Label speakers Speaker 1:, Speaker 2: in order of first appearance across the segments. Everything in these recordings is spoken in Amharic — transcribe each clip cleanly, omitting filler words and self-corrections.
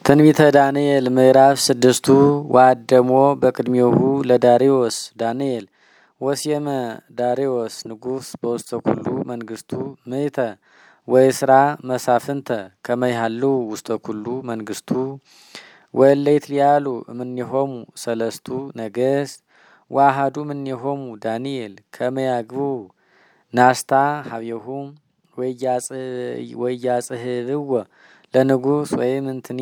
Speaker 1: ትንቢተ ዳንኤል ምዕራፍ 6 ዋደሞ በቅድሜሁ ለዳሪዮስ ዳንኤል ወስየመ ዳሪዮስ ንጉስ በውስተ ኩሉ መንግስቱ ምእተ ወይስራ መሳፍንተ ከመይሃሉ ውስተ ኩሉ መንግስቱ ወለይት ሊያሉ እምኔሆሙ ሰለስቱ ነገስ ዋሃዱ እምኔሆሙ ዳንኤል ከመያግቡ ናስታ ሀብየሁ ወያጽህብዎ ለንጉስ ወይም እንትኒ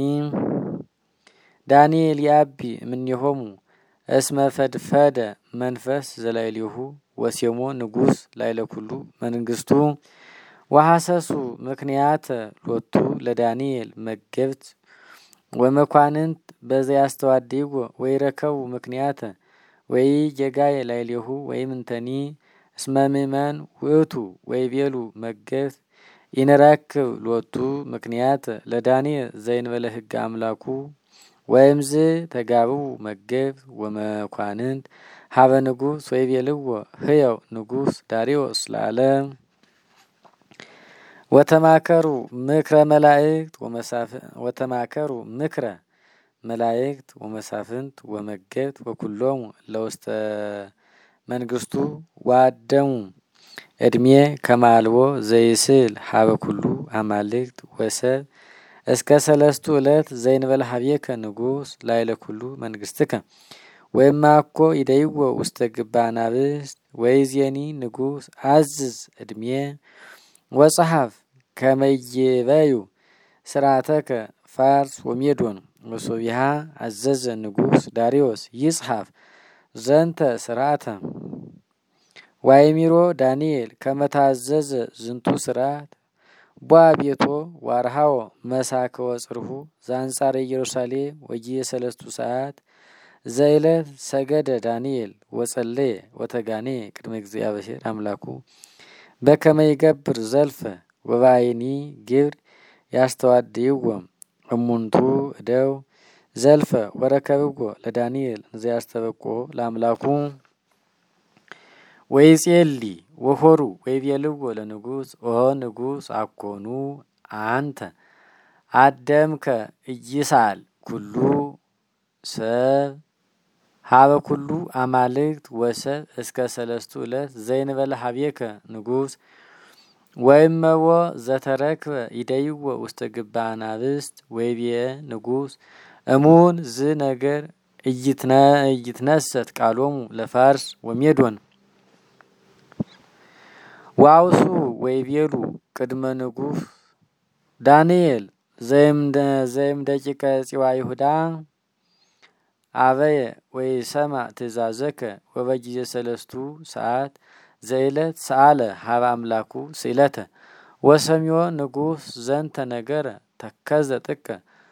Speaker 1: ዳንኤል ያቢ እምኔሆሙ እስመ ፈድፈደ መንፈስ ዘላይሊሁ ወሴሞ ንጉስ ላይለ ኩሉ መንግስቱ ወሐሰሱ ምክንያት ሎቱ ለዳንኤል መገብት ወመኳንንት በዚያ አስተዋድይዎ ወይረከቡ ምክንያት ወይ ጀጋይ ላይሊሁ ወይም እንተኒ እስመ ምእመን ውእቱ ወይቤሉ መገብት ኢነራክብ ሎቱ ምክንያት ለዳንኤል ዘይንበለ ህግ አምላኩ ወይምዝ ተጋብው መገብት ወመኳንንት ሀበ ንጉስ ወይቤልዎ ህያው ንጉስ ዳሪዮስ ለዓለም ወተማከሩ ምክረ መላእክት ወመሳፍንት ወመገብት ወኩሎሙ ለውስተ መንግስቱ ዋደሙ እድሜ ከማልቦ ዘይስል ሀበ ኩሉ አማልክት ወሰብ እስከ ሰለስቱ ዕለት ዘይንበለ ሀቤከ ንጉስ ላይለ ኩሉ መንግስትከ ወይማኮ ይደይዎ ውስተ ግባናብስት ወይዜኒ ንጉስ አዝዝ እድሜ ወጸሐፍ ከመይበዩ ስርዓተከ ፋርስ ወሜዶን ወሶቢሃ አዘዘ ንጉስ ዳሪዮስ ይጽሐፍ ዘንተ ስርዓተ ዋይሚሮ ዳንኤል ከመታዘዘ ዝንቱ ስርዓት ቧቤቶ ዋርሃዎ መሳከ ወጽርሁ ዛንጻረ ኢየሩሳሌም ወጂየ ሰለስቱ ሰዓት ዘይለት ሰገደ ዳንኤል ወጸለየ ወተጋኔ ቅድመ እግዚአብሔር አምላኩ በከመ ይገብር ዘልፈ ወባይኒ ግብር ያስተዋድይዎ እሙንቱ እደው ዘልፈ ወረከብዎ ለዳንኤል ዘያስተበቆ ለአምላኩ ወይጼሊ ወሆሩ ወይቤልዎ ለንጉስ ኦ ንጉስ አኮኑ አንተ አደምከ እይሳል ኩሉ ሰብ ሀበ ኩሉ አማልክት ወሰብ እስከ ሰለስቱ ዕለት ዘይንበለ ሀቤከ ንጉስ ወይመዎ ዘተረክበ ይደይዎ ውስተ ግባናብስት ወይቤ ንጉስ እሙን ዝ ነገር እይትነሰት ቃሎሙ ለፋርስ ወሜዶን ዋውሱ ወይቤሉ ቅድመ ንጉስ ዳንኤል ዘይም ደቂቀ ጽዋ ይሁዳ አበየ ወይ ሰማ ትእዛዘከ ወበጊዜ ሰለስቱ ሰዓት ዘይለት ሰአለ ሀበ አምላኩ ስእለተ ወሰሚዮ ንጉስ ዘንተ ነገረ ተከዘ ጥቀ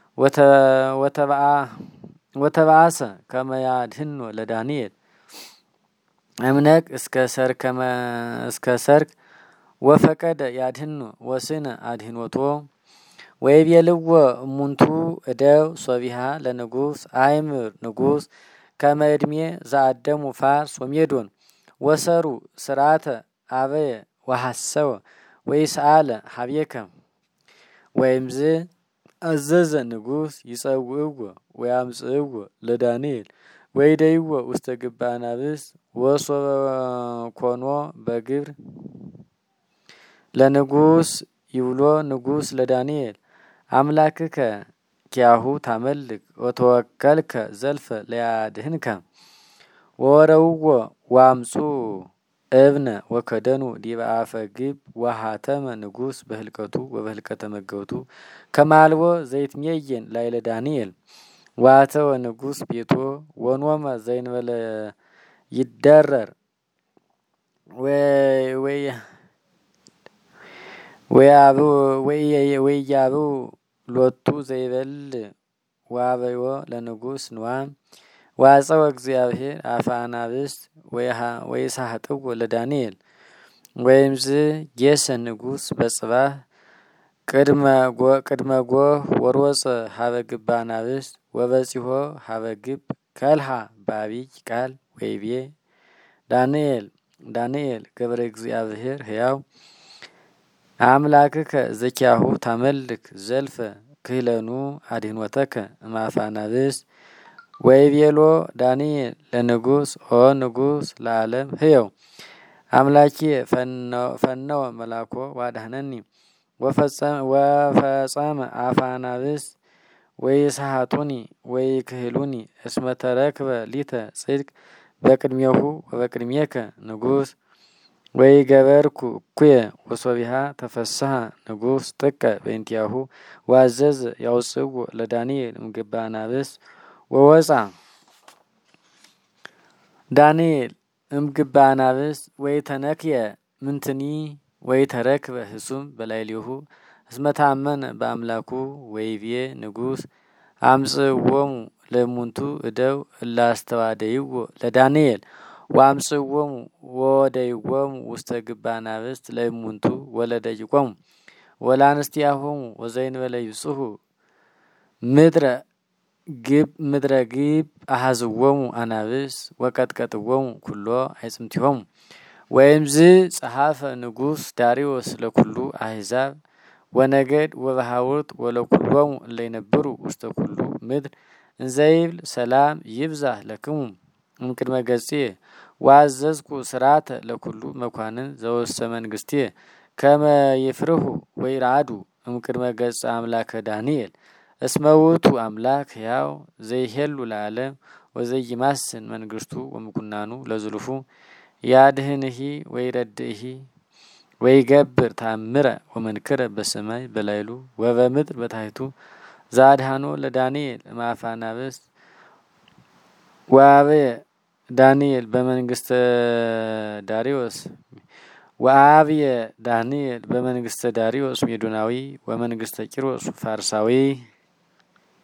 Speaker 1: ወተባአሰ ከመያድህኖ ለዳንኤል እምነቅ እስከ ሰርክ ወፈቀደ ያድህኖ ወስነ አድህኖቶ ወይቤልዎ እሙንቱ እደው ሶቢሃ ለንጉስ አይምር ንጉስ ከመእድሜ ዘአደሙ ፋርስ ወሜዶን ወሰሩ ስርዓተ አበየ ወሐሰወ ወይሰአለ ሀቤከ ወይምዝ አዘዘ ንጉስ ይጸውዕዎ ወያምጽእዎ ለዳንኤል ወይደይዎ ውስተ ግባናብስት ወሶበ ኮኖ በግብር ለንጉስ ይብሎ ንጉስ ለዳንኤል አምላክከ ኪያሁ ታመልክ ወተወከልከ ዘልፈ ለያድህንከ ወረውዎ ዋምጹ እብነ ወከደኑ ዲበ አፈ ግብ ወሃተመ ንጉስ በህልቀቱ ወበህልቀተ መገብቱ ከማልቦ ዘይትሜየን ላይለ ዳንኤል ዋተወ ንጉስ ቤቶ ወኖመ ዘይንበለ ይደረር ወያቡ ሎቱ ዘይበል ዋበዮ ለንጉስ ንዋም ዋጸወ እግዚአብሔር አፋናብስት ወይሳህጥዎ ለዳንኤል ወይምዝ ጌሰ ንጉስ በጽባህ ቅድመ ጎህ ወሮጸ ሀበ ግባናብስት ወበጺሖ ሀበ ግብ ከልሃ ባቢይ ቃል ወይቤ ዳንኤል ገብረ እግዚአብሔር ሕያው አምላክከ ዘኪያሁ ታመልክ ዘልፈ ክህለኑ አድኅኖተከ እምአፋናብስ ወይቤሎ ዳንኤል ለንጉስ ኦ ንጉስ ለዓለም ሕየው አምላኬ ፈነወ መላኮ ዋዳህነኒ ወፈጸመ አፋናብስ ወይስሐጡኒ ወይክህሉኒ እስመ ተረክበ ሊተ ጽድቅ በቅድሜሁ ወበቅድሜከ ንጉስ ወይገበርኩ እኩየ ወሶቢሃ ተፈስሐ ንጉስ ጥቀ በእንቲአሁ ዋዘዝ ያውፅዎ ለዳንኤል እምግባ አናብስት ወወፃ ዳንኤል እምግባ አናብስት ወይተነክየ ምንትኒ ወይተረክበ ህሱም በላዕሌሁ እስመ ተአመነ በአምላኩ ወይቤ ንጉስ አምጽእዎሙ ለእሙንቱ እደው እለ አስተዋደይዎ ለዳንኤል ወአምጽእዎሙ ወወደይዎሙ ውስተ ግባ አናብስት ለእሙንቱ ወለደቂቆሙ ወለአንስቲያሆሙ ወዘእንበለ ይብጽሑ ምድረ ግብ አሐዝዎሙ አናብስት ወቀጥቀጥዎሙ ኩሎ አዕጽምቲሆሙ ወእምዝ ጸሐፈ ንጉስ ዳርዮስ ለኩሉ አሕዛብ ወነገድ ወበሃውርት ወለኩሎሙ እለ ይነብሩ ውስተ ኩሉ ምድር እንዘይብል ሰላም ይብዛሕ ለክሙ እምቅድመ ገጽየ ወአዘዝኩ ስርዓተ ለኩሉ መኳንን ዘውስተ መንግስትየ ከመ ይፍርሁ ወይርዓዱ እምቅድመ ገጸ አምላከ ዳንኤል እስመ ውእቱ አምላክ ሕያው ዘይሄሉ ለዓለም ወዘይማስን መንግስቱ ወምኩናኑ ለዝሉፉ ያድህንሂ ወይረድእሂ ወይገብር ተአምረ ወመንክረ በሰማይ በላይሉ ወበምድር በታሕቱ ዘአድኃኖ ለዳንኤል እምአፈ አናብስት ወአብየ ዳንኤል በመንግስተ ዳርዮስ ሜዶናዊ ወመንግስተ ቂሮስ ፋርሳዊ